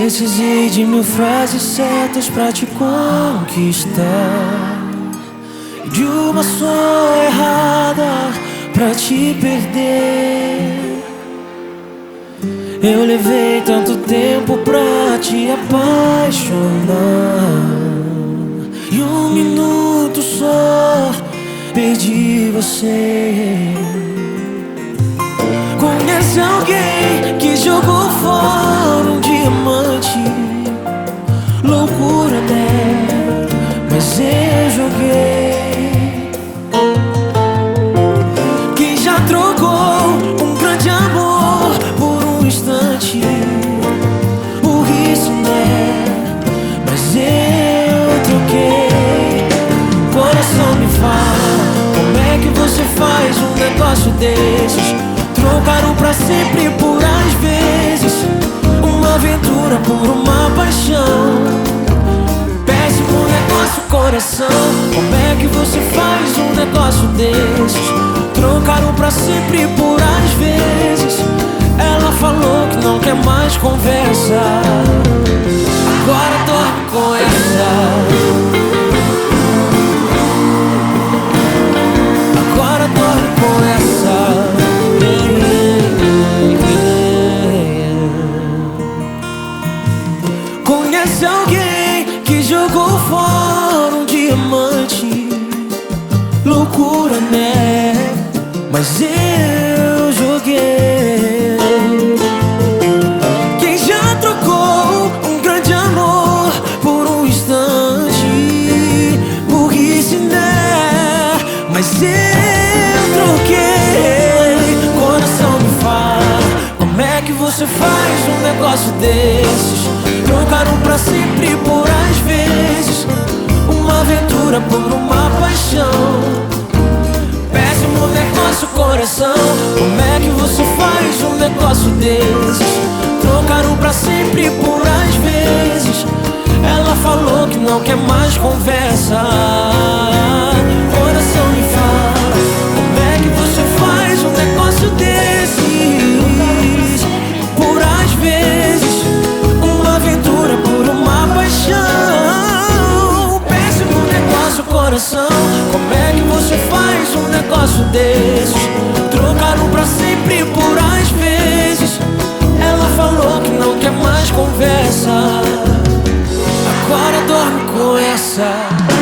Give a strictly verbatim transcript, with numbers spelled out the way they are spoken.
Precisei de mil frases certas pra te conquistar, de uma só errada pra te perder. Eu levei tanto tempo pra te apaixonar, e um minuto só perdi você. Conhece alguém que jogou fora um diamante? Loucura, né? Mas eu joguei. Quem já trocou um grande amor por um instante? Burrice, né? Mas eu troquei. Coração, me fala, como é que você faz um negócio desses? Trocaram pra sempre por às vezes, uma aventura por uma paixão. Péssimo negócio, coração, como é que você faz um negócio desses? Trocaram pra sempre por às vezes. Ela falou que não quer mais conversa, agora dorme com essa. Agora dorme com essa. Conhece alguém que jogou fora um diamante? Loucura, né? Mas eu joguei. Quem já trocou um grande amor por um instante? Burrice, né? Mas eu troquei. Coração, me fala, como é que você faz um negócio desses? Trocaram pra sempre por às vezes, uma aventura por uma paixão. Péssimo negócio, coração, como é que você faz um negócio desses? Trocaram pra sempre por às vezes. Ela falou que não quer mais conversa. Coração, me fala, como é que você faz um negócio desses? Por às vezes, uma aventura por uma paixão. Péssimo negócio, coração, como é que você faz um negócio desses? Trocaram pra sempre por às vezes. Ela falou que não quer mais conversa, agora dorme com essa.